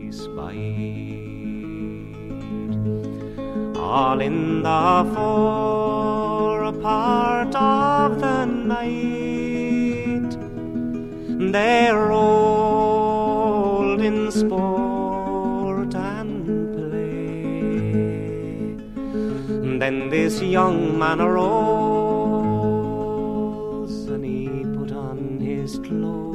spied. All in the fore part of the night they rolled in sport and play. Then this young man arose and he put on his clothes